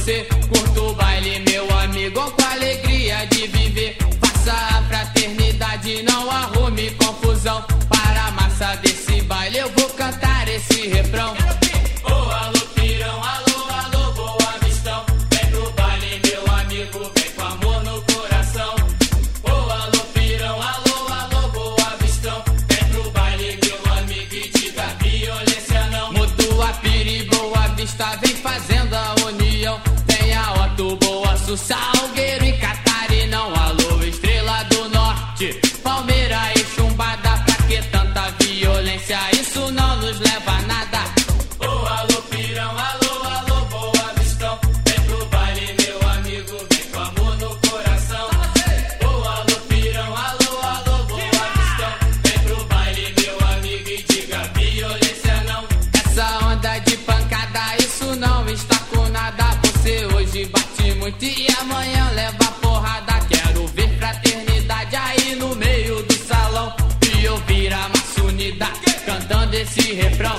você. Curta o baile, meu amigo, com a alegria de viver. Faça a fraternidade, não arrume confusão. Para a massa desse baile eu vou cantar esse refrão. Ô, alô, pirão, alô, alô, boa vistão. Vem pro baile, meu amigo, vem com amor no coração. Ô, alô, pirão, alô, alô, boa vistão. Vem pro baile, meu amigo, e diga violência não. Mutua, Piri, Boa Vista, vem fazendo a união. Tem a Otto, Boa Sul, Salgueiro e Catarinão. Alô, Estrela do Norte, Palmeira e Chumbada. Pra que tanta violência? Isso não nos leva a nada. Ô, alô, pirão, alô, alô, boa vistão. Vem pro baile, meu amigo, vem com amor no coração. Ô, alô, pirão, alô, alô, boa vistão. Vem pro baile, meu amigo, e diga violência não. Essa onda de pancada, isso não está com nada. Você hoje bate muito e amanhã leva porrada. Quero ver fraternidade aí no meio do salão e ouvir a massa unida cantando esse refrão.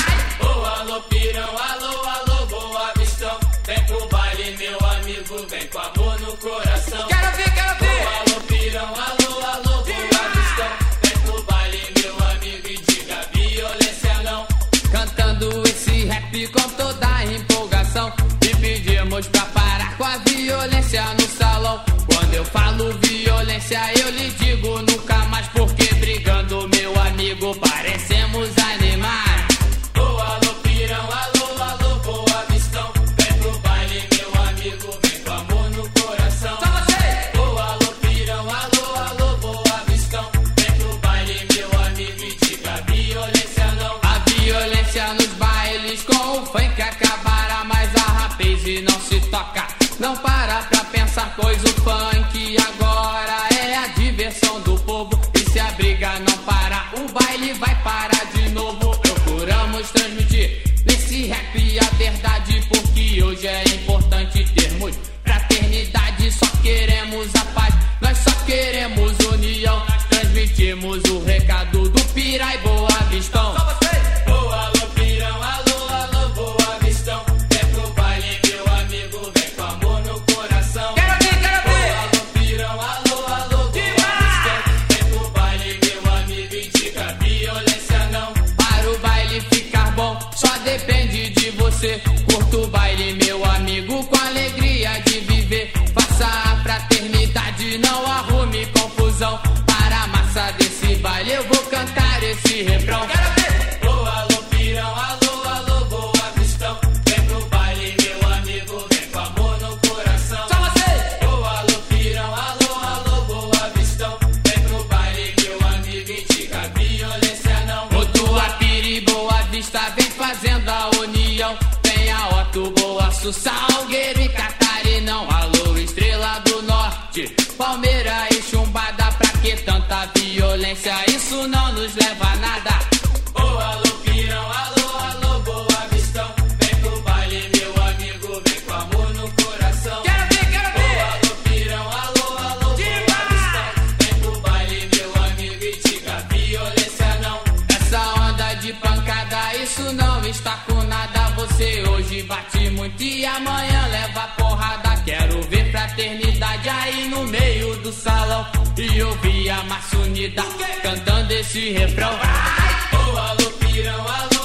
Ô, alô, pirão, alô, alô, boa vistão. Vem pro baile, meu amigo, vem com amor no coração. Quero ver, quero ver. Ô, alô, pirão, alô, alô, boa vistão. Vem pro baile, meu amigo, e diga violência não. Cantando esse rap com toda a empolgação e pedimos pra parar com a violência no salão. Quando eu falo violência, eu lhe digo nunca mais, porque brigando, meu amigo, parecemos animais. Ô, alô, pirão, alô, alô, boa vistão. Vem pro baile, meu amigo, vem com amor no coração. Só você! Ô, alô, pirão, alô, alô, boa vistão. Vem pro baile, meu amigo, e diga violência não. A violência nos bailes com o funk acabará, mas a rapaz não se toca. Não para pra pensar, pois o funk agora é a diversão do povo. E se a briga não parar, o baile vai parar de novo. Procuramos transmitir nesse rap a verdade, porque hoje é importante termos fraternidade. Só queremos a paz, nós só queremos união. Nós transmitimos o recado do Pira e Boa Vistão. Ô, alô, pirão, alô, alô, boa vistão. Vem pro baile, meu amigo, vem com amor no coração. Quero ver, quero ver. Ô, alô, pirão, alô, alô, boa vistão. Vem pro baile, meu amigo, e diga violência não. Para o baile ficar bom, só depende de você. Curta o baile, meu amigo, com a alegria de viver. Faça a fraternidade, não arrume confusão. Para a massa desse baile eu vou cantar esse refrão. Quero ver. Ô, alô, pirão, alô, alô, boa vistão. Vem pro baile, meu amigo, vem com amor no coração. Só você! Ô, alô, pirão, alô, alô, boa vistão. Vem pro baile, meu amigo, e diga violência não. Mutua, Piri, Boa Vista, vem fazendo a união. Tem a Otto, Boa Sul, Salgueiro e Catarinão. Alô, Estrela do Norte, Palmeira e Chumbada. Pra que tanta violência? Isso não nos leva a nada. Ô, alô, pirão, alô, alô, boa vistão. Vem pro baile, meu amigo, vem com amor no coração. Quero ver, quero ver. Ô, alô, pirão, alô, alô, boa vistão. Vem pro baile, meu amigo, e diga violência não. Essa onda de pancada, isso não está com nada. Você hoje bate muito e amanhã leva porrada. Quero ver fraternidade aí no meio do salão e ouvir a massa unida cantando esse refrão. Ô, alô, pirão, alô.